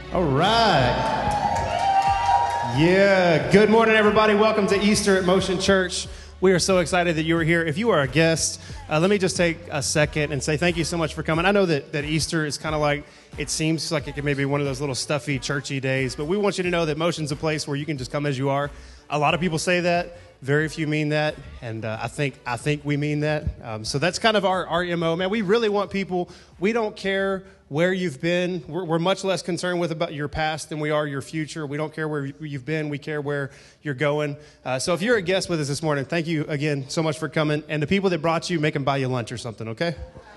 All right. Yeah. Good morning, everybody. Welcome to Easter at Motion Church. We are so excited that you are here. If you are a guest, let me just take a second and say thank you so much for coming. I know that Easter is kind of like, it seems like it can maybe be one of those little stuffy, churchy days, but we want you to know that Motion's a place where you can just come as you are. A lot of people say that. Very few mean that, and I think we mean that. So that's kind of our MO. Man, we really want people, we don't care where you've been. We're much less concerned with about your past than we are your future. We don't care where you've been. We care where you're going. So if you're a guest with us this morning, thank you again so much for coming. And the people that brought you, make them buy you lunch or something, okay?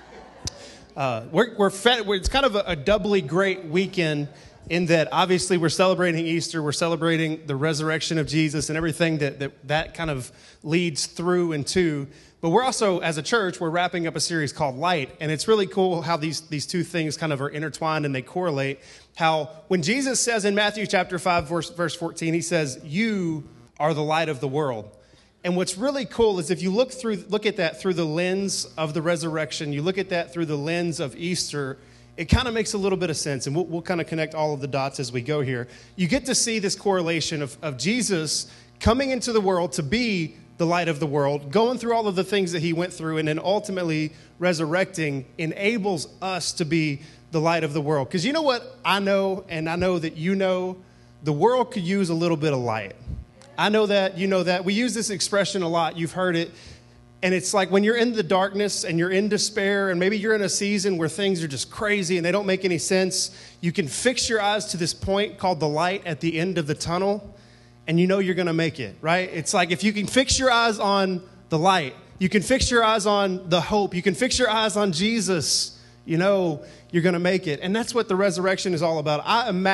It's kind of a doubly great weekend in that obviously we're celebrating Easter, we're celebrating the resurrection of Jesus and everything that kind of leads through and to. But we're also, as a church, we're wrapping up a series called Light. And it's really cool how these two things kind of are intertwined and they correlate. How when Jesus says in Matthew chapter 5, verse 14, he says, "You are the light of the world." And what's really cool is if you look at that through the lens of the resurrection, you look at that through the lens of Easter, it kind of makes a little bit of sense, and we'll kind of connect all of the dots as we go here. You get to see this correlation of Jesus coming into the world to be the light of the world, going through all of the things that he went through, and then ultimately resurrecting enables us to be the light of the world. Because you know what I know, and I know that you know, the world could use a little bit of light. I know that, you know that. We use this expression a lot. You've heard it. And it's like when you're in the darkness and you're in despair and maybe you're in a season where things are just crazy and they don't make any sense, you can fix your eyes to this point called the light at the end of the tunnel and you know you're going to make it, right? It's like if you can fix your eyes on the light, you can fix your eyes on the hope, you can fix your eyes on Jesus, you know you're going to make it. And that's what the resurrection is all about.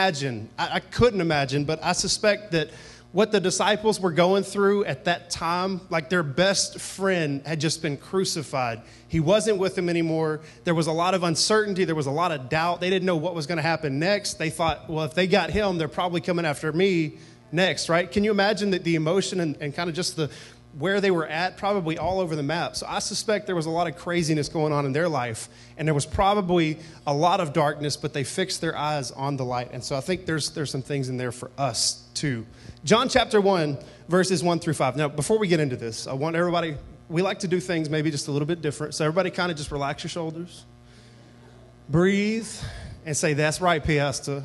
I couldn't imagine, but I suspect that what the disciples were going through at that time, like their best friend had just been crucified. He wasn't with them anymore. There was a lot of uncertainty. There was a lot of doubt. They didn't know what was going to happen next. They thought, well, if they got him, they're probably coming after me next, right? Can you imagine the emotion and kind of just where they were at, probably all over the map. So I suspect there was a lot of craziness going on in their life, and there was probably a lot of darkness, but they fixed their eyes on the light. And so I think there's some things in there for us too. John chapter 1, verses 1 through 5. Now, before we get into this, I want everybody, we like to do things maybe just a little bit different. So everybody kind of just relax your shoulders, breathe, and say, "That's right, Piesta."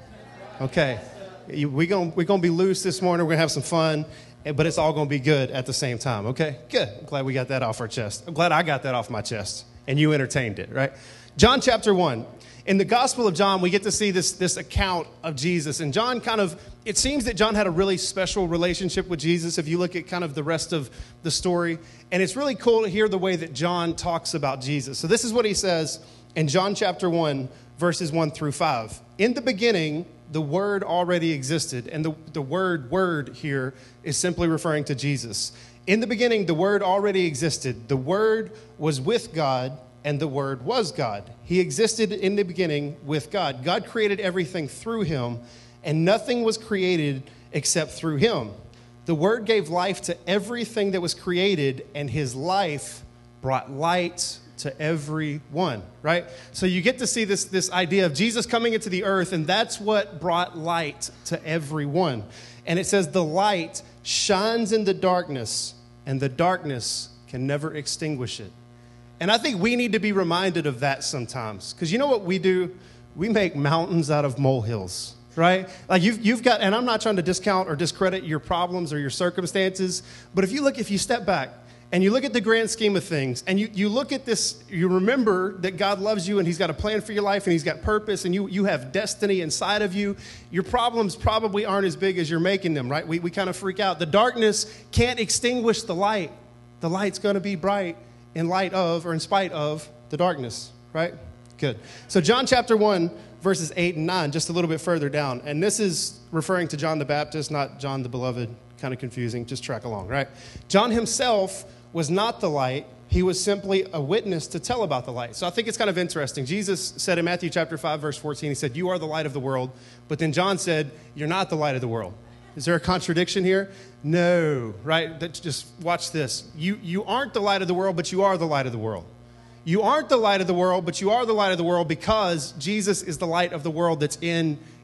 Okay. We're gonna be loose this morning. We're going to have some fun, but it's all going to be good at the same time, okay? Good. I'm glad we got that off our chest. I'm glad I got that off my chest, and you entertained it, right? John chapter 1. In the Gospel of John, we get to see this account of Jesus. And John it seems that John had a really special relationship with Jesus if you look at kind of the rest of the story. And it's really cool to hear the way that John talks about Jesus. So this is what he says in John chapter 1, verses 1 through 5. "In the beginning, the Word already existed." And the word here is simply referring to Jesus. "In the beginning, the Word already existed. The Word was with God, and the Word was God. He existed in the beginning with God. God created everything through him, and nothing was created except through him. The Word gave life to everything that was created, and his life brought light to everyone," right? So you get to see this idea of Jesus coming into the earth, and that's what brought light to everyone. And it says the light shines in the darkness, and the darkness can never extinguish it. And I think we need to be reminded of that sometimes. Because you know what we do? We make mountains out of molehills, right? Like you've got, and I'm not trying to discount or discredit your problems or your circumstances, but if you step back and you look at the grand scheme of things, and you look at this, you remember that God loves you and he's got a plan for your life and he's got purpose and you have destiny inside of you, your problems probably aren't as big as you're making them, right? We kind of freak out. The darkness can't extinguish the light. The light's going to be bright in light of or in spite of the darkness, right? Good. So John chapter 1, verses 8 and 9, just a little bit further down. And this is referring to John the Baptist, not John the Beloved. Kind of confusing. Just track along, right? "John himself was not the light. He was simply a witness to tell about the light." So I think it's kind of interesting. Jesus said in Matthew chapter 5, verse 14, he said, "You are the light of the world." But then John said, "You're not the light of the world." Is there a contradiction here? No, right? Just watch this. You aren't the light of the world, but you are the light of the world. You aren't the light of the world, but you are the light of the world because Jesus is the light of the world that's in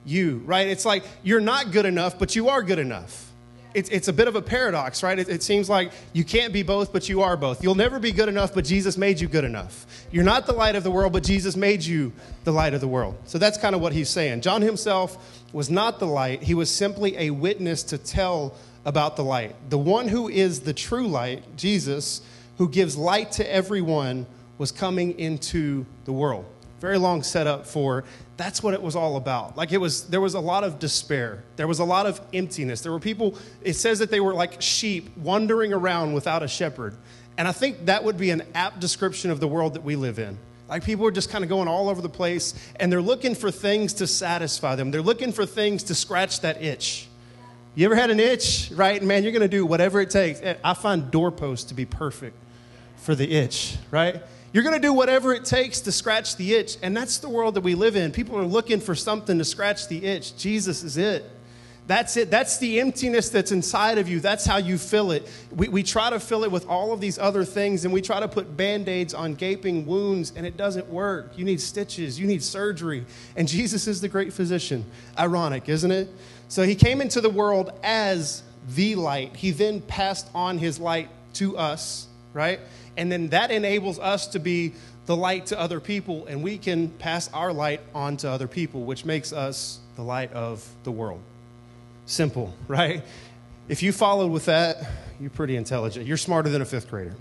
you, right? It's like you're not good enough, but you are good enough. It's a bit of a paradox, right? It seems like you can't be both, but you are both. You'll never be good enough, but Jesus made you good enough. You're not the light of the world, but Jesus made you the light of the world. So that's kind of what he's saying. John himself was not the light. He was simply a witness to tell about the light. The one who is the true light, Jesus, who gives light to everyone, was coming into the world. Very long setup for that's what it was all about. Like there was a lot of despair. There was a lot of emptiness. There were people, it says that they were like sheep wandering around without a shepherd. And I think that would be an apt description of the world that we live in. Like people are just kind of going all over the place and they're looking for things to satisfy them. They're looking for things to scratch that itch. You ever had an itch, right? Man, you're going to do whatever it takes. I find doorposts to be perfect for the itch, right? You're going to do whatever it takes to scratch the itch. And that's the world that we live in. People are looking for something to scratch the itch. Jesus is it. That's it. That's the emptiness that's inside of you. That's how you fill it. We try to fill it with all of these other things, and we try to put Band-Aids on gaping wounds, and it doesn't work. You need stitches. You need surgery. And Jesus is the great physician. Ironic, isn't it? So he came into the world as the light. He then passed on his light to us, right? And then that enables us to be the light to other people, and we can pass our light on to other people, which makes us the light of the world. Simple, right? If you followed with that, you're pretty intelligent. You're smarter than a fifth grader.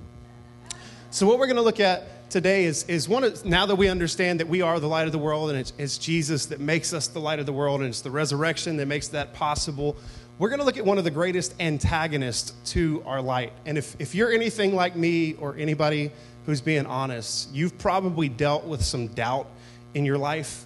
So what we're going to look at today is now that we understand that we are the light of the world, and it's Jesus that makes us the light of the world, and it's the resurrection that makes that possible. We're going to look at one of the greatest antagonists to our light. And if you're anything like me or anybody who's being honest, you've probably dealt with some doubt in your life.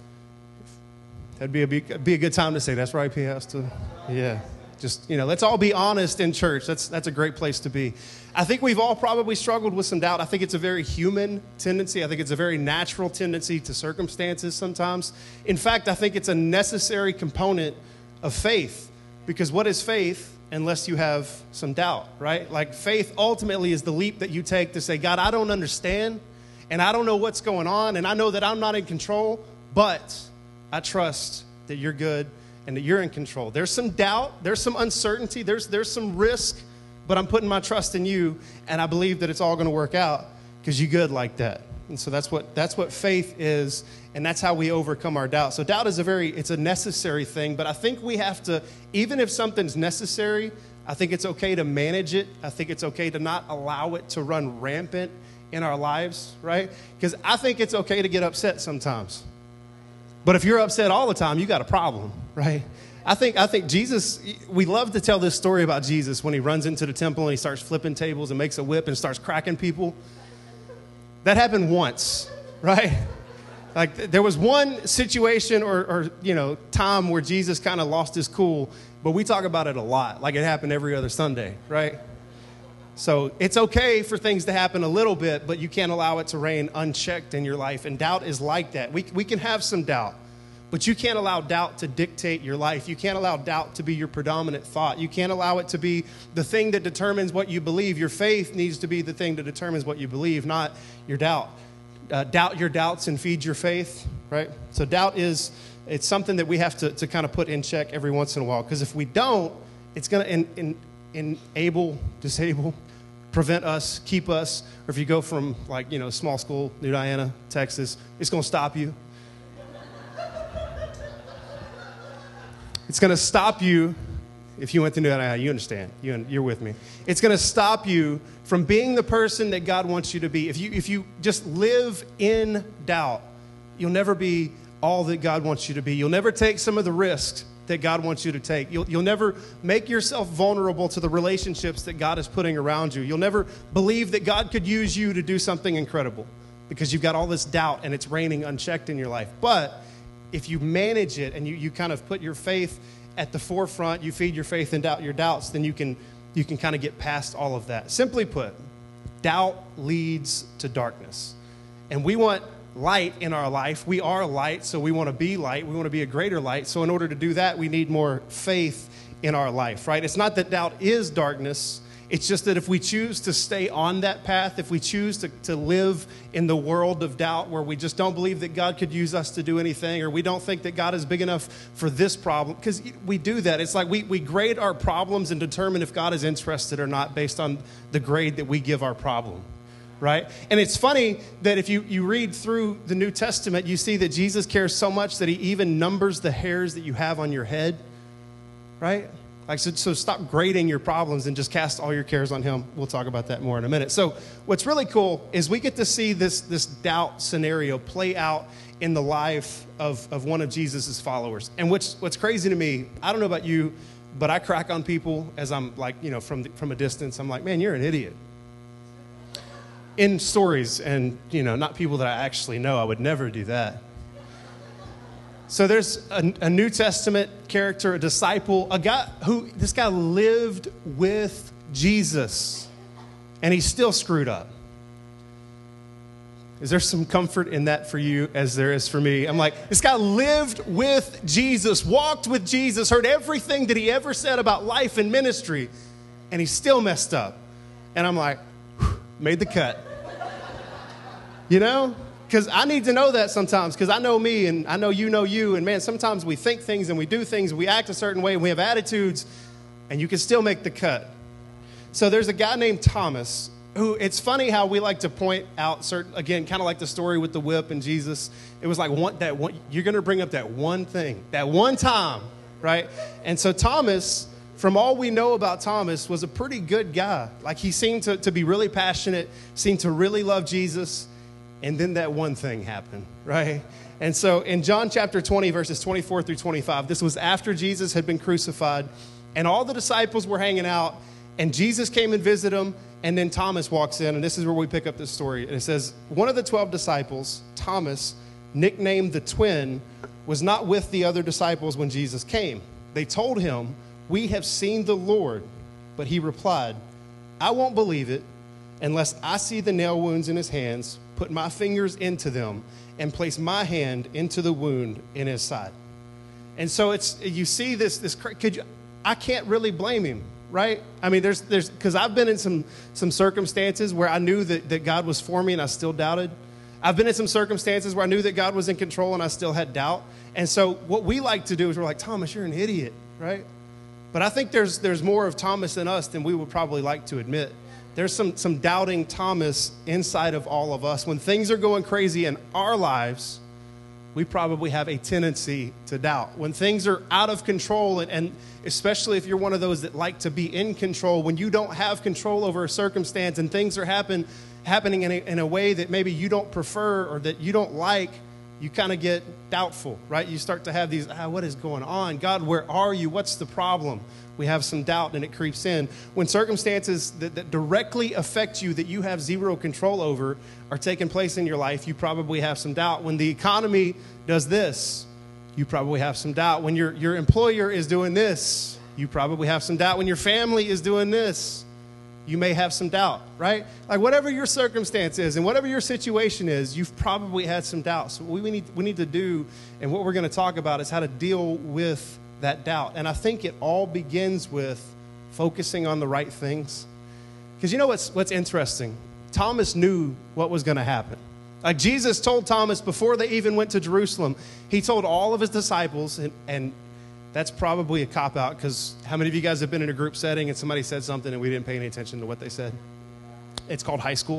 That'd be a good time to say, that's right, P.S. Yeah. Just, let's all be honest in church. That's a great place to be. I think we've all probably struggled with some doubt. I think it's a very human tendency. I think it's a very natural tendency to circumstances sometimes. In fact, I think it's a necessary component of faith. Because what is faith unless you have some doubt, right? Like faith ultimately is the leap that you take to say, God, I don't understand, and I don't know what's going on, and I know that I'm not in control, but I trust that you're good and that you're in control. There's some doubt, there's some uncertainty, there's some risk, but I'm putting my trust in you, and I believe that it's all going to work out because you're good like that. And so that's what faith is, and that's how we overcome our doubt. So doubt is it's a necessary thing, but I think we have to, even if something's necessary, I think it's okay to manage it. I think it's okay to not allow it to run rampant in our lives, right? Because I think it's okay to get upset sometimes. But if you're upset all the time, you got a problem, right? I think Jesus, we love to tell this story about Jesus when he runs into the temple and he starts flipping tables and makes a whip and starts cracking people. That happened once, right? Like there was one situation or time where Jesus kind of lost his cool, but we talk about it a lot. Like it happened every other Sunday, right? So it's okay for things to happen a little bit, but you can't allow it to reign unchecked in your life. And doubt is like that. We can have some doubt, but you can't allow doubt to dictate your life. You can't allow doubt to be your predominant thought. You can't allow it to be the thing that determines what you believe. Your faith needs to be the thing that determines what you believe, not your doubt. Doubt your doubts and feed your faith, right? So doubt it's something that we have to kind of put in check every once in a while, because if we don't, it's going to disable, prevent us, keep us, or if you go from small school, New Diana, Texas, it's going to stop you. It's going to stop you. If you went to New Diana, you understand. You're with me. It's going to stop you from being the person that God wants you to be. If you just live in doubt, you'll never be all that God wants you to be. You'll never take some of the risks that God wants you to take. You'll never make yourself vulnerable to the relationships that God is putting around you. You'll never believe that God could use you to do something incredible because you've got all this doubt and it's reigning unchecked in your life. But if you manage it and you kind of put your faith at the forefront, you feed your faith and doubt your doubts, then you can kind of get past all of that. Simply put, doubt leads to darkness. And we want light in our life. We are light, so we want to be light. We want to be a greater light. So in order to do that, we need more faith in our life, right? It's not that doubt is darkness. It's just that if we choose to stay on that path, if we choose to live in the world of doubt where we just don't believe that God could use us to do anything, or we don't think that God is big enough for this problem, because we do that. It's like we grade our problems and determine if God is interested or not based on the grade that we give our problem, right? And it's funny that if you read through the New Testament, you see that Jesus cares so much that he even numbers the hairs that you have on your head, right? Like, so stop grading your problems and just cast all your cares on him. We'll talk about that more in a minute. So what's really cool is we get to see this doubt scenario play out in the life of one of Jesus's followers. And what's crazy to me, I don't know about you, but I crack on people as I'm like, from a distance. I'm like, man, you're an idiot. In stories, and, not people that I actually know. I would never do that. So there's a New Testament character, a disciple, this guy lived with Jesus, and he's still screwed up. Is there some comfort in that for you as there is for me? I'm like, this guy lived with Jesus, walked with Jesus, heard everything that he ever said about life and ministry, and he still messed up. And I'm like, made the cut. Because I need to know that sometimes, because I know me and I know you, and man, sometimes we think things and we do things and we act a certain way and we have attitudes, and you can still make the cut. So there's a guy named Thomas who, it's funny how we like to point out certain, again, kind of like the story with the whip and Jesus. It was like you're going to bring up that one thing, that one time, right? And so Thomas, from all we know about Thomas, was a pretty good guy. Like, he seemed to be really passionate, seemed to really love Jesus. And then that one thing happened, right? And so in John chapter 20, verses 24 through 25, this was after Jesus had been crucified, and all the disciples were hanging out, and Jesus came and visited them, and then Thomas walks in, and this is where we pick up this story. And it says, one of the 12 disciples, Thomas, nicknamed the twin, was not with the other disciples when Jesus came. They told him, "We have seen the Lord." But he replied, "I won't believe it unless I see the nail wounds in his hands, put my fingers into them, and place my hand into the wound in his side." And so you see this. I can't really blame him, right? I mean, there's because I've been in some circumstances where I knew that God was for me and I still doubted. I've been in some circumstances where I knew that God was in control and I still had doubt. And so what we like to do is we're like, Thomas, you're an idiot, right? But I think there's more of Thomas in us than we would probably like to admit. There's some doubting Thomas inside of all of us. When things are going crazy in our lives, we probably have a tendency to doubt. When things are out of control, and especially if you're one of those that like to be in control, when you don't have control over a circumstance and things are happening in a way that maybe you don't prefer or that you don't like, you kind of get doubtful, right? You start to have these, what is going on? God, where are you? What's the problem? We have some doubt and it creeps in. When circumstances that directly affect you, that you have zero control over, are taking place in your life, you probably have some doubt. When the economy does this, you probably have some doubt. When your employer is doing this, you probably have some doubt. When your family is doing this, you may have some doubt, right? Like, whatever your circumstance is and whatever your situation is, you've probably had some doubt. So what we need to do, and what we're going to talk about, is how to deal with that doubt. And I think it all begins with focusing on the right things. Because you know what's interesting? Thomas knew what was going to happen. Like, Jesus told Thomas before they even went to Jerusalem, he told all of his disciples, and that's probably a cop-out, because how many of you guys have been in a group setting and somebody said something and we didn't pay any attention to what they said? It's called high school,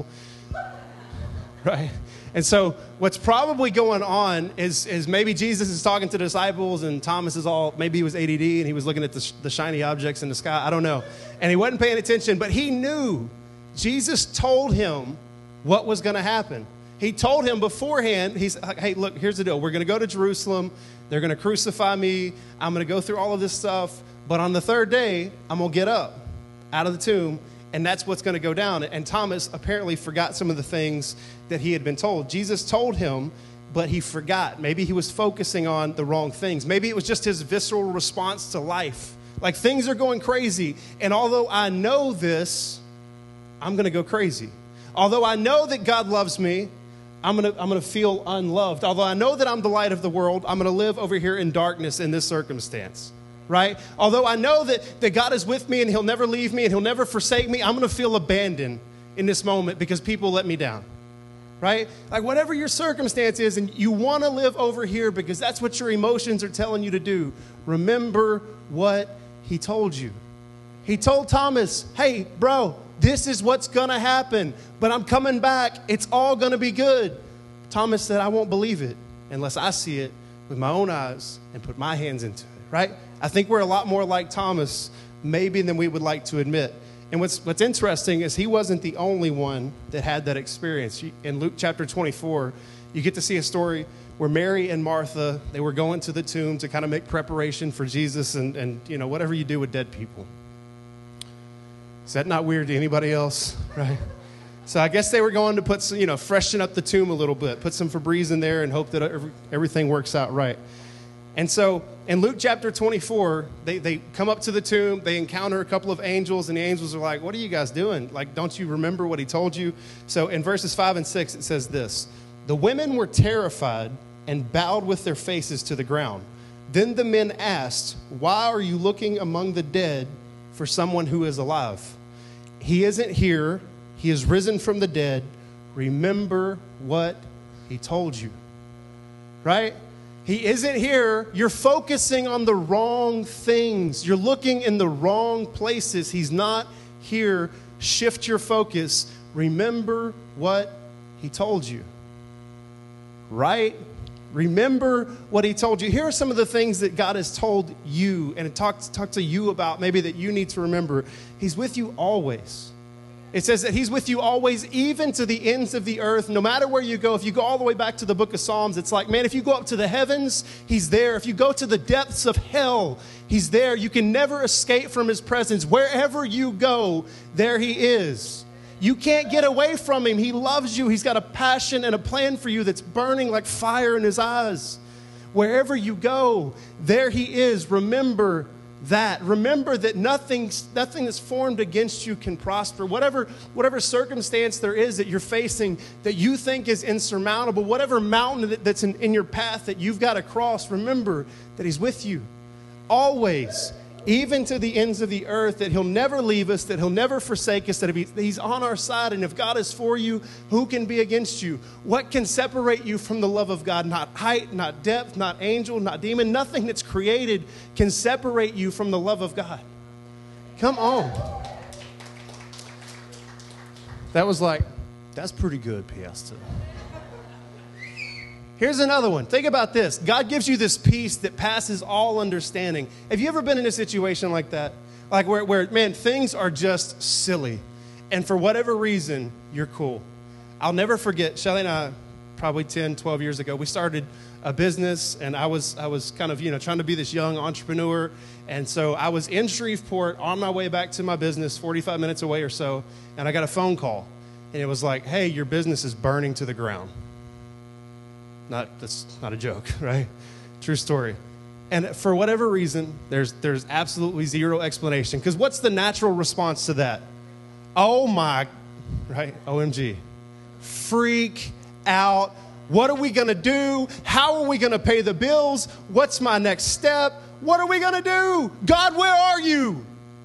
right? And so what's probably going on is maybe Jesus is talking to the disciples and Thomas is maybe he was ADD and he was looking at the shiny objects in the sky. I don't know. And he wasn't paying attention, but he knew. Jesus told him what was going to happen. He told him beforehand, he's like, hey, look, here's the deal. We're going to go to Jerusalem. They're going to crucify me. I'm going to go through all of this stuff. But on the third day, I'm going to get up out of the tomb, and that's what's going to go down. And Thomas apparently forgot some of the things that he had been told. Jesus told him, but he forgot. Maybe he was focusing on the wrong things. Maybe it was just his visceral response to life. Like, things are going crazy, and although I know this, I'm going to go crazy. Although I know that God loves me, I'm gonna feel unloved. Although I know that I'm the light of the world, I'm going to live over here in darkness in this circumstance. right? Although I know that God is with me and he'll never leave me and he'll never forsake me, I'm going to feel abandoned in this moment because people let me down, right? Like whatever your circumstance is and you want to live over here because that's what your emotions are telling you to do, remember what he told you. He told Thomas, hey, bro, this is what's going to happen, but I'm coming back. It's all going to be good. Thomas said, I won't believe it unless I see it with my own eyes and put my hands into it, right? I think we're a lot more like Thomas maybe than we would like to admit. And what's interesting is he wasn't the only one that had that experience. In Luke chapter 24, you get to see a story where Mary and Martha, they were going to the tomb to kind of make preparation for Jesus and you know, whatever you do with dead people. Is that not weird to anybody else, right? So I guess they were going to put some, you know, freshen up the tomb a little bit, put some Febreze in there and hope that everything works out right. And so in Luke chapter 24, they come up to the tomb, they encounter a couple of angels, and the angels are like, what are you guys doing? Like, don't you remember what he told you? So in verses 5 and 6, it says this, the women were terrified and bowed with their faces to the ground. Then the men asked, why are you looking among the dead for someone who is alive? He isn't here. He is risen from the dead. Remember what he told you, right? He isn't here. You're focusing on the wrong things. You're looking in the wrong places. He's not here. Shift your focus. Remember what he told you, right? Remember what he told you. Here are some of the things that God has told you and talk to you about maybe that you need to remember. He's with you always. It says that he's with you always, even to the ends of the earth, no matter where you go. If you go all the way back to the book of Psalms, it's like, man, if you go up to the heavens, he's there. If you go to the depths of hell, he's there. You can never escape from his presence. Wherever you go, there he is. You can't get away from him. He loves you. He's got a passion and a plan for you that's burning like fire in his eyes. Wherever you go, there he is. Remember that. Remember that nothing that's formed against you can prosper. Whatever circumstance there is that you're facing that you think is insurmountable, whatever mountain that's in your path that you've got to cross, remember that he's with you always, even to the ends of the earth, that he'll never leave us, that he'll never forsake us, that he's on our side. And if God is for you, who can be against you? What can separate you from the love of God? Not height, not depth, not angel, not demon. Nothing that's created can separate you from the love of God. Come on. That was like, that's pretty good, Pastor. Here's another one. Think about this. God gives you this peace that passes all understanding. Have you ever been in a situation like that? Like where man, things are just silly. And for whatever reason, you're cool. I'll never forget, Shelly and I, probably 10, 12 years ago, we started a business, and I was kind of, trying to be this young entrepreneur. And so I was in Shreveport on my way back to my business, 45 minutes away or so, and I got a phone call. And it was like, hey, your business is burning to the ground. That's not a joke, right? True story. And for whatever reason, there's absolutely zero explanation. Because what's the natural response to that? Oh my, right? OMG. Freak out. What are we going to do? How are we going to pay the bills? What's my next step? What are we going to do? God, where are you?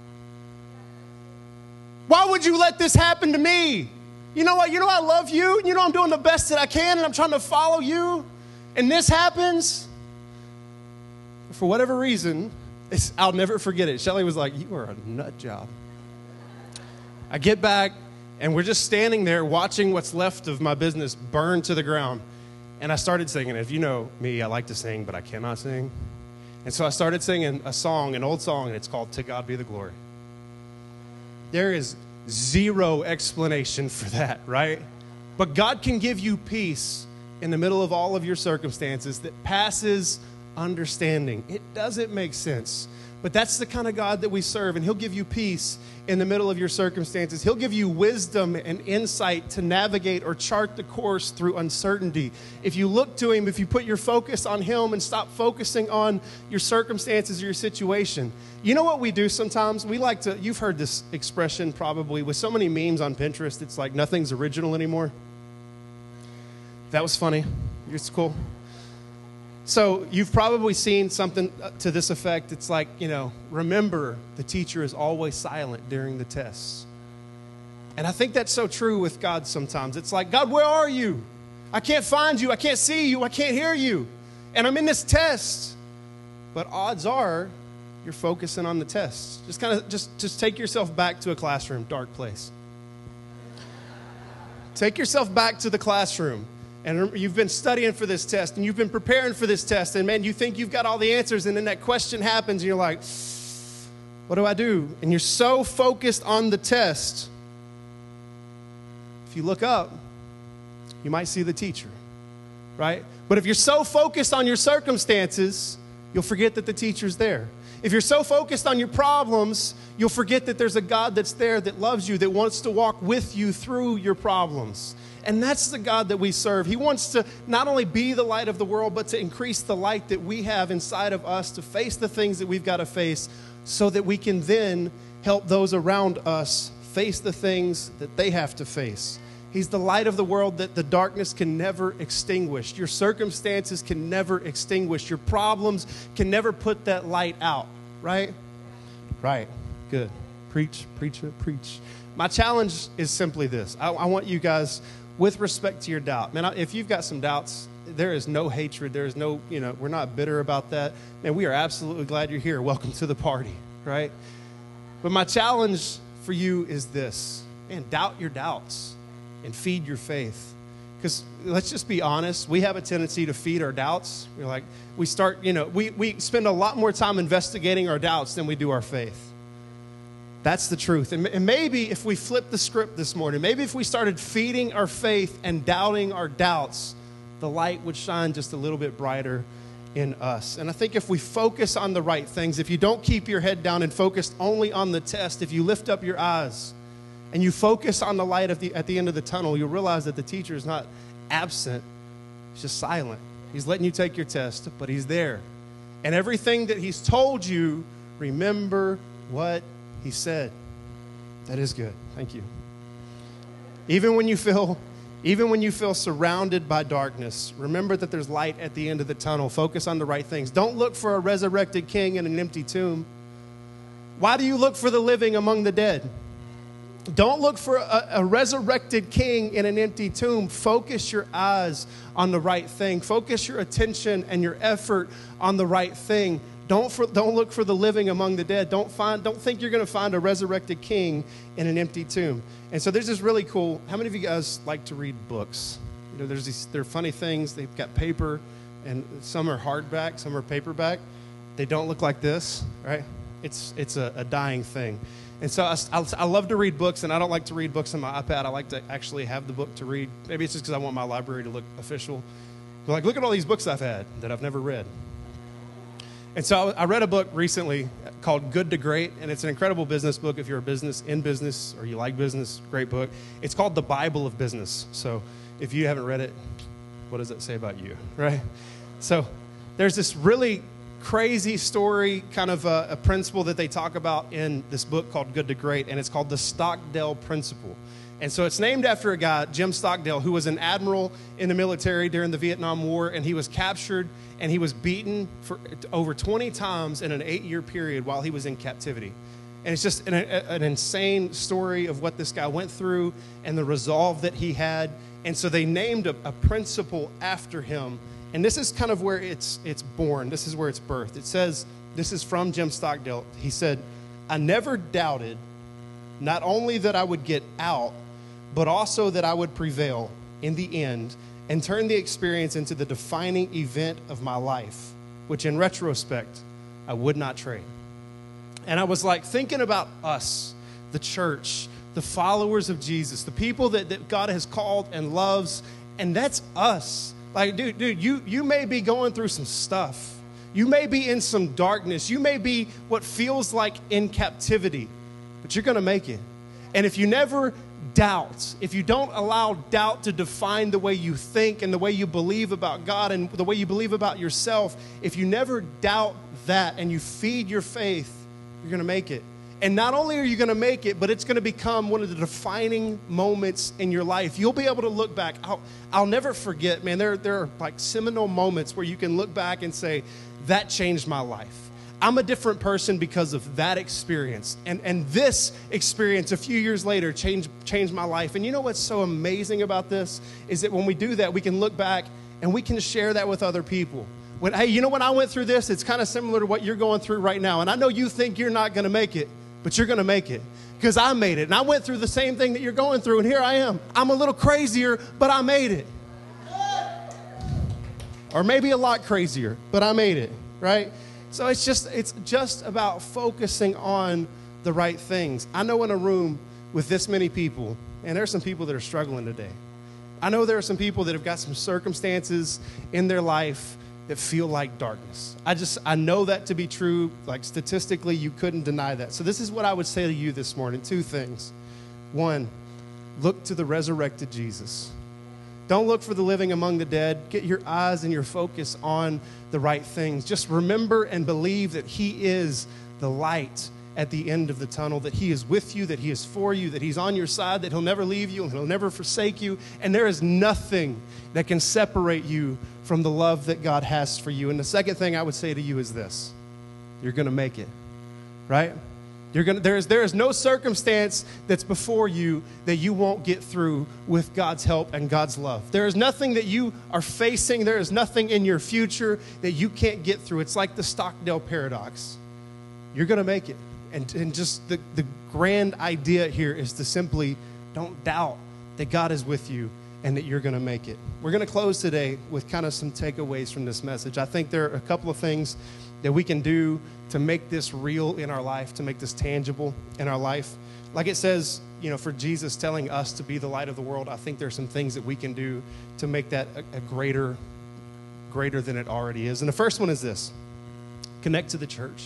Why would you let this happen to me? You know what? I love you. I'm doing the best that I can, and I'm trying to follow you. And this happens. For whatever reason, I'll never forget it. Shelly was like, you are a nut job. I get back, and we're just standing there watching what's left of my business burn to the ground. And I started singing. If you know me, I like to sing, but I cannot sing. And so I started singing a song, an old song, and it's called To God Be the Glory. There is zero explanation for that, right? But God can give you peace in the middle of all of your circumstances that passes understanding. It doesn't make sense, but that's the kind of God that we serve, and he'll give you peace in the middle of your circumstances. He'll give you wisdom and insight to navigate or chart the course through uncertainty. If you look to him, if you put your focus on him and stop focusing on your circumstances or your situation. You know what we do sometimes? We like to, you've heard this expression probably with so many memes on Pinterest, it's like nothing's original anymore. That was funny. It's cool. So you've probably seen something to this effect. It's like, remember, the teacher is always silent during the tests. And I think that's so true with God sometimes. It's like, God, where are you? I can't find you. I can't see you. I can't hear you. And I'm in this test. But odds are you're focusing on the test. Just take yourself back to a classroom, dark place. Take yourself back to the classroom. And you've been studying for this test, and you've been preparing for this test, and man, you think you've got all the answers, and then that question happens, and you're like, what do I do? And you're so focused on the test. If you look up, you might see the teacher, right? But if you're so focused on your circumstances, you'll forget that the teacher's there. If you're so focused on your problems, you'll forget that there's a God that's there that loves you, that wants to walk with you through your problems. And that's the God that we serve. He wants to not only be the light of the world, but to increase the light that we have inside of us to face the things that we've got to face so that we can then help those around us face the things that they have to face. He's the light of the world that the darkness can never extinguish. Your circumstances can never extinguish. Your problems can never put that light out, right? Right. Good. Preach, preach, preach. My challenge is simply this. I want you guys, with respect to your doubt, man, if you've got some doubts, there is no hatred. There is no, we're not bitter about that. Man, we are absolutely glad you're here. Welcome to the party, right? But my challenge for you is this. Man, doubt your doubts and feed your faith. Because let's just be honest, we have a tendency to feed our doubts. We're like, we spend a lot more time investigating our doubts than we do our faith. That's the truth. And maybe if we flip the script this morning, maybe if we started feeding our faith and doubting our doubts, the light would shine just a little bit brighter in us. And I think if we focus on the right things, if you don't keep your head down and focus only on the test, if you lift up your eyes and you focus on the light at the end of the tunnel, you'll realize that the teacher is not absent. He's just silent. He's letting you take your test, but he's there. And everything that he's told you, remember what he said. That is good. Thank you. Even when you feel surrounded by darkness, remember that there's light at the end of the tunnel. Focus on the right things. Don't look for a resurrected king in an empty tomb. Why do you look for the living among the dead? Don't look for a resurrected king in an empty tomb. Focus your eyes on the right thing. Focus your attention and your effort on the right thing. Don't look for the living among the dead. Don't think you're going to find a resurrected king in an empty tomb. And so there's this really cool. How many of you guys like to read books? They're funny things. They've got paper, and some are hardback, some are paperback. They don't look like this, right? It's a dying thing. And so I love to read books, and I don't like to read books on my iPad. I like to actually have the book to read. Maybe it's just because I want my library to look official. But like, look at all these books I've had that I've never read. And so I read a book recently called Good to Great, and it's an incredible business book if you're in business or you like business, great book. It's called The Bible of Business. So if you haven't read it, what does that say about you, right? So there's this really crazy story, kind of a principle that they talk about in this book called Good to Great, and it's called the Stockdale Principle. And so it's named after a guy, Jim Stockdale, who was an admiral in the military during the Vietnam War, and he was captured and he was beaten for over 20 times in an 8-year period while he was in captivity. And it's just an insane story of what this guy went through and the resolve that he had. And so they named a principle after him. And this is kind of where it's born. This is where it's birthed. It says, this is from Jim Stockdale. He said, I never doubted not only that I would get out, but also that I would prevail in the end and turn the experience into the defining event of my life, which in retrospect, I would not trade. And I was like thinking about us, the church, the followers of Jesus, the people that God has called and loves, and that's us. Like, dude, you may be going through some stuff. You may be in some darkness. You may be what feels like in captivity, but you're going to make it. And if you never doubt, if you don't allow doubt to define the way you think and the way you believe about God and the way you believe about yourself, if you never doubt that and you feed your faith, you're going to make it. And not only are you going to make it, but it's going to become one of the defining moments in your life. You'll be able to look back. I'll never forget, man, there are like seminal moments where you can look back and say, that changed my life. I'm a different person because of that experience. And this experience a few years later changed my life. And you know what's so amazing about this is that when we do that, we can look back and we can share that with other people. Hey, you know, when I went through this, it's kind of similar to what you're going through right now. And I know you think you're not going to make it, but you're going to make it because I made it. And I went through the same thing that you're going through, and here I am. I'm a little crazier, but I made it. Or maybe a lot crazier, but I made it, right? So it's just about focusing on the right things. I know in a room with this many people, and there are some people that are struggling today. I know there are some people that have got some circumstances in their life that feel like darkness. I know that to be true. Like statistically, you couldn't deny that. So this is what I would say to you this morning. 2 things. 1, look to the resurrected Jesus. Don't look for the living among the dead. Get your eyes and your focus on the right things. Just remember and believe that he is the light at the end of the tunnel, that he is with you, that he is for you, that he's on your side, that he'll never leave you and he'll never forsake you. And there is nothing that can separate you from the love that God has for you. And the second thing I would say to you is this: you're going to make it, right? There is no circumstance that's before you that you won't get through with God's help and God's love. There is nothing that you are facing. There is nothing in your future that you can't get through. It's like the Stockdale paradox. You're going to make it. And just the grand idea here is to simply don't doubt that God is with you and that you're going to make it. We're going to close today with kind of some takeaways from this message. I think there are a couple of things that we can do to make this real in our life, to make this tangible in our life. Like it says, you know, for Jesus telling us to be the light of the world, I think there's some things that we can do to make that a greater than it already is. And the first one is this: connect to the church.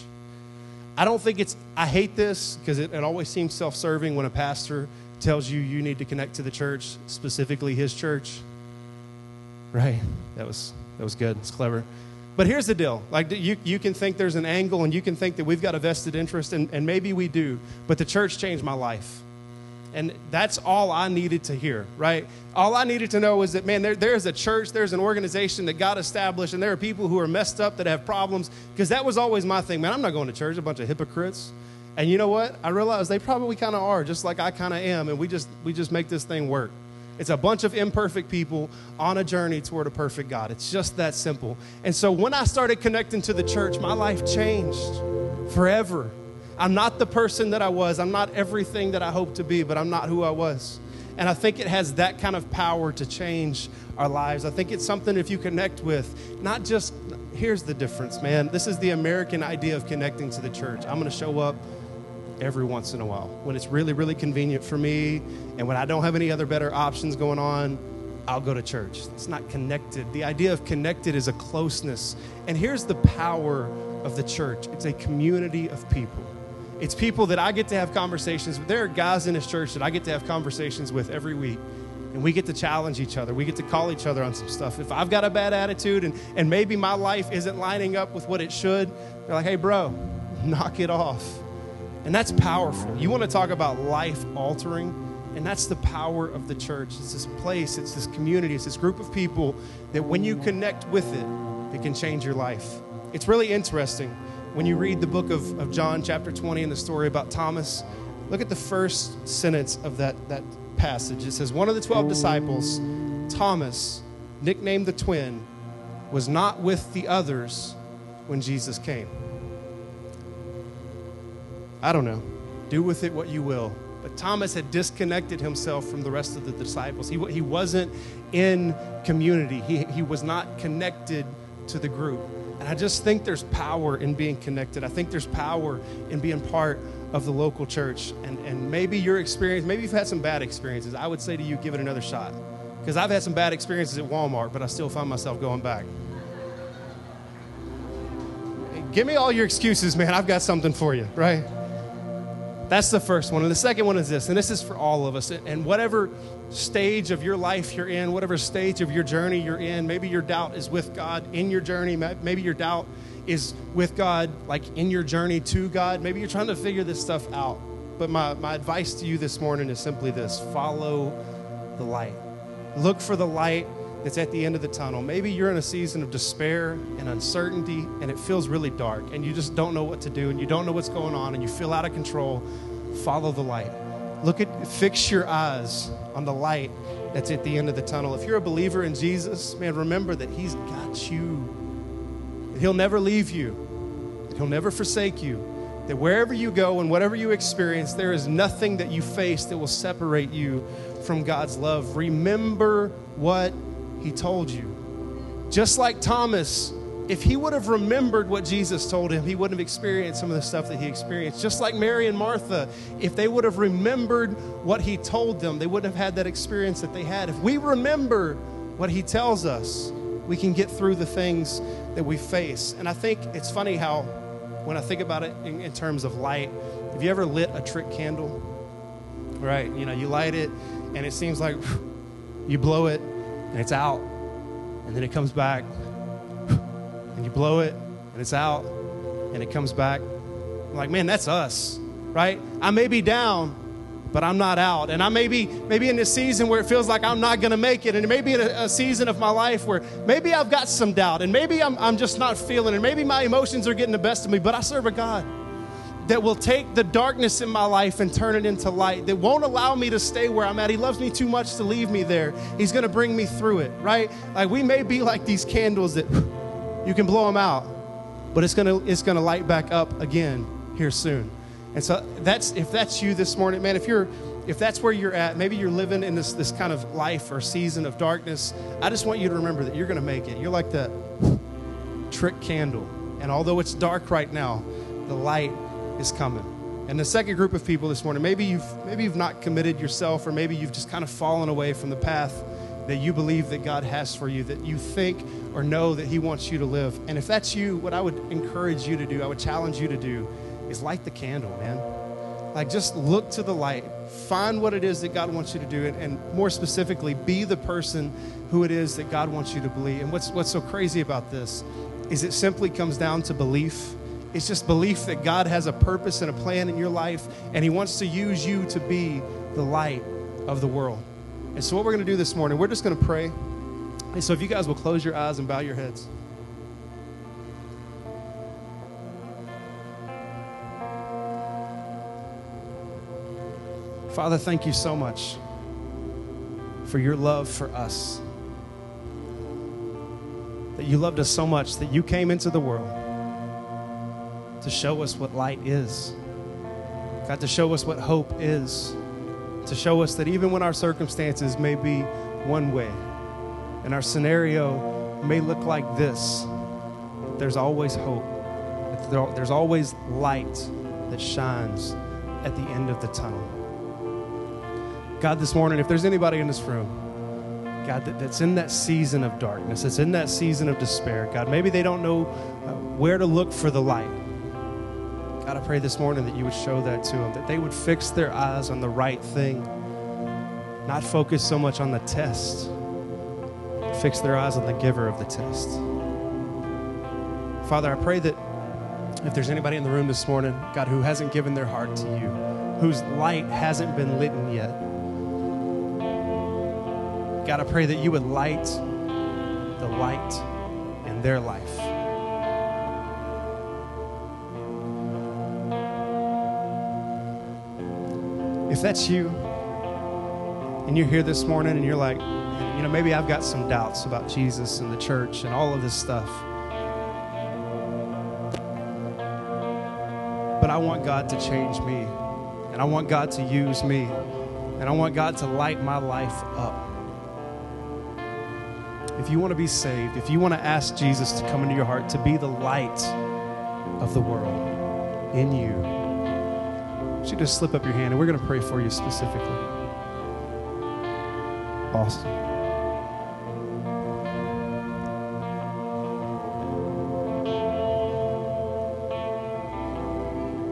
I hate this because it always seems self-serving when a pastor tells you need to connect to the church, specifically his church. Right? That was good. It's clever. But here's the deal. Like you can think there's an angle and you can think that we've got a vested interest, and maybe we do, but the church changed my life. And that's all I needed to hear, right? All I needed to know was that, man, there's a church, there's an organization that God established, and there are people who are messed up that have problems, because that was always my thing. Man, I'm not going to church, a bunch of hypocrites. And you know what? I realized they probably kind of are, just like I kind of am, and we just make this thing work. It's a bunch of imperfect people on a journey toward a perfect God. It's just that simple. And so when I started connecting to the church, my life changed forever. I'm not the person that I was. I'm not everything that I hoped to be, but I'm not who I was. And I think it has that kind of power to change our lives. I think it's something if you connect with, not just, here's the difference, man. This is the American idea of connecting to the church. I'm going to show up every once in a while when it's really, really convenient for me. And when I don't have any other better options going on, I'll go to church. It's not connected. The idea of connected is a closeness. And here's the power of the church. It's a community of people. It's people that I get to have conversations with. There are guys in this church that I get to have conversations with every week. And we get to challenge each other. We get to call each other on some stuff. If I've got a bad attitude and maybe my life isn't lining up with what it should, they're like, hey, bro, knock it off. And that's powerful. You want to talk about life altering? And that's the power of the church. It's this place, it's this community, it's this group of people that when you connect with it, it can change your life. It's really interesting. When you read the book of John chapter 20 and the story about Thomas, look at the first sentence of that passage. It says, one of the 12 disciples, Thomas, nicknamed the twin, was not with the others when Jesus came. I don't know. Do with it what you will. But Thomas had disconnected himself from the rest of the disciples. He wasn't in community. He was not connected to the group. And I just think there's power in being connected. I think there's power in being part of the local church. And maybe your experience, maybe you've had some bad experiences. I would say to you, give it another shot. Because I've had some bad experiences at Walmart, but I still find myself going back. Give me all your excuses, man. I've got something for you, right? That's the first one. And the second one is this, and this is for all of us. And whatever stage of your life you're in, whatever stage of your journey you're in, maybe your doubt is with God in your journey. Maybe your doubt is with God, like in your journey to God. Maybe you're trying to figure this stuff out. But my advice to you this morning is simply this: follow the light. Look for the light that's at the end of the tunnel. Maybe you're in a season of despair and uncertainty, and it feels really dark, and you just don't know what to do, and you don't know what's going on, and you feel out of control. Follow the light. Fix your eyes on the light that's at the end of the tunnel. If you're a believer in Jesus, man, remember that He's got you. That He'll never leave you. That He'll never forsake you. That wherever you go and whatever you experience, there is nothing that you face that will separate you from God's love. Remember what He told you. Just like Thomas, if he would have remembered what Jesus told him, he wouldn't have experienced some of the stuff that he experienced. Just like Mary and Martha, if they would have remembered what He told them, they wouldn't have had that experience that they had. If we remember what He tells us, we can get through the things that we face. And I think it's funny how, when I think about it in terms of light, have you ever lit a trick candle? Right, you light it, and it seems like you blow it, and it's out, and then it comes back, and you blow it, and it's out, and it comes back. I'm like, man, that's us, right? I may be down, but I'm not out. And I may be in this season where it feels like I'm not going to make it, and maybe in a season of my life where maybe I've got some doubt, and maybe I'm just not feeling it, and maybe my emotions are getting the best of me, but I serve a God that will take the darkness in my life and turn it into light, that won't allow me to stay where I'm at. He loves me too much to leave me there. He's going to bring me through it, right? Like, we may be like these candles that you can blow them out, but it's gonna light back up again here soon. And so if that's you this morning, man, if that's where you're at, maybe you're living in this kind of life or season of darkness, I just want you to remember that you're gonna make it. You're like that trick candle. And although it's dark right now, the light is coming. And the second group of people this morning, maybe you've not committed yourself, or maybe you've just kind of fallen away from the path that you believe that God has for you, that you think or know that He wants you to live. And if that's you, what I would encourage you to do, I would challenge you to do, is light the candle, man. Like, just look to the light. Find what it is that God wants you to do, and more specifically, be the person who it is that God wants you to believe. And what's so crazy about this is it simply comes down to belief. It's just belief that God has a purpose and a plan in your life, and He wants to use you to be the light of the world. And so what we're going to do this morning, we're just going to pray. And so if you guys will close your eyes and bow your heads. Father, thank you so much for your love for us. That you loved us so much that you came into the world to show us what light is. God, to show us what hope is. To show us that even when our circumstances may be one way and our scenario may look like this, there's always hope. There's always light that shines at the end of the tunnel. God, this morning, if there's anybody in this room, God, that's in that season of darkness, that's in that season of despair, God, maybe they don't know where to look for the light. God, I pray this morning that you would show that to them, that they would fix their eyes on the right thing, not focus so much on the test, fix their eyes on the giver of the test. Father, I pray that if there's anybody in the room this morning, God, who hasn't given their heart to you, whose light hasn't been lit yet, God, I pray that you would light the light in their life. If that's you, and you're here this morning and you're like, maybe I've got some doubts about Jesus and the church and all of this stuff, but I want God to change me, and I want God to use me, and I want God to light my life up. If you want to be saved, if you want to ask Jesus to come into your heart, to be the light of the world in you, you should just slip up your hand, and we're going to pray for you specifically. Awesome.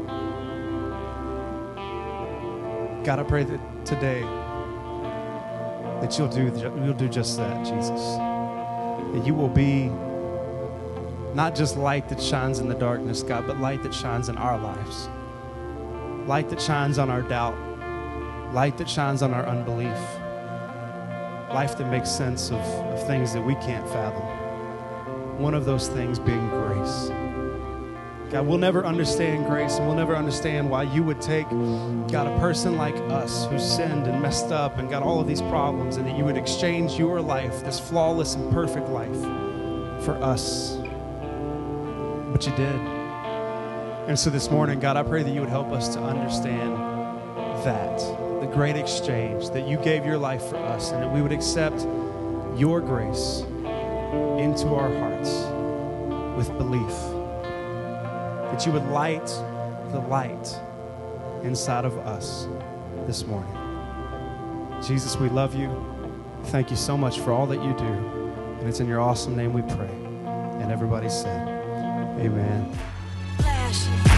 God, I pray that today that you'll do just that, Jesus. That you will be not just light that shines in the darkness, God, but light that shines in our lives. Light that shines on our doubt. Light that shines on our unbelief. Life that makes sense of things that we can't fathom. One of those things being grace. God, we'll never understand grace, and we'll never understand why you would take, God, a person like us who sinned and messed up and got all of these problems, and that you would exchange your life, this flawless and perfect life, for us. But you did. And so this morning, God, I pray that you would help us to understand that, the great exchange, that you gave your life for us, and that we would accept your grace into our hearts with belief. That you would light the light inside of us this morning. Jesus, we love you. Thank you so much for all that you do. And it's in your awesome name we pray. And everybody said, amen.